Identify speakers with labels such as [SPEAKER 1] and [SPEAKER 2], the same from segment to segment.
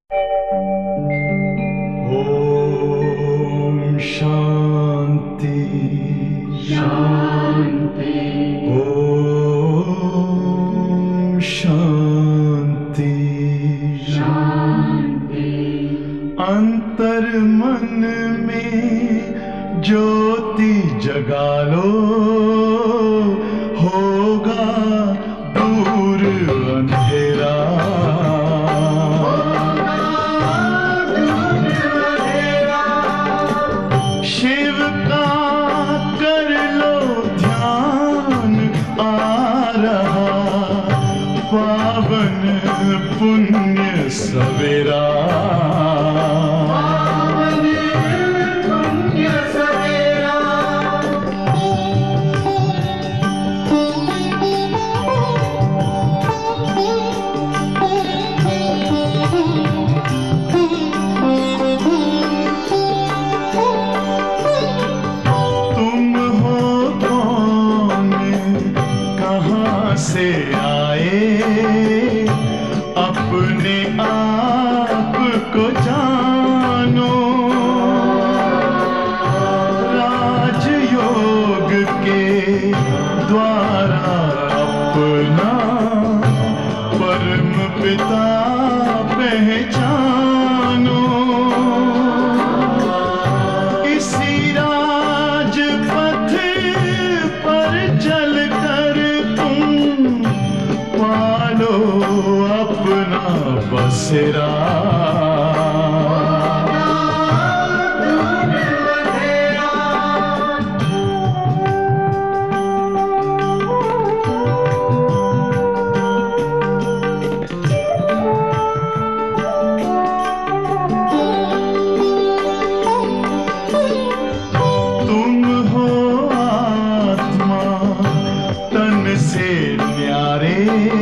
[SPEAKER 1] ओम शांति शांति। ओम शांति शांति। अंतर मन में ज्योति जगा लो, होगा दूर अंधेरा। शिव का कर लो ध्यान, आ रहा पावन पुण्य सवेरा। से आए अपने आप को जानो, राजयोग के द्वारा अपना परम पिता पहचानो। इसी राजपथ पर चलकर पालो अपना बसेरा। तुम हो आत्मा तन से न्यारे,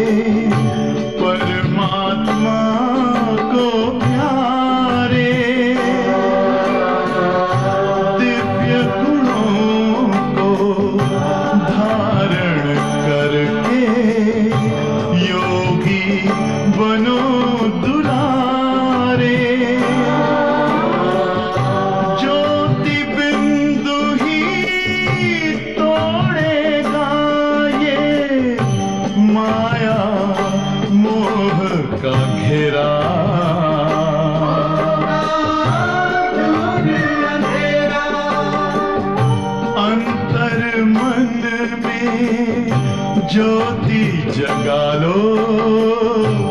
[SPEAKER 1] परमात्मा को प्यारे। दिव्य गुणों को धारण करके योगी बनो दुलारे। ज्योति बिंदु ही तोड़ेगा ये माया मोह का घेरा। अंतर मन में ज्योति जगा लो,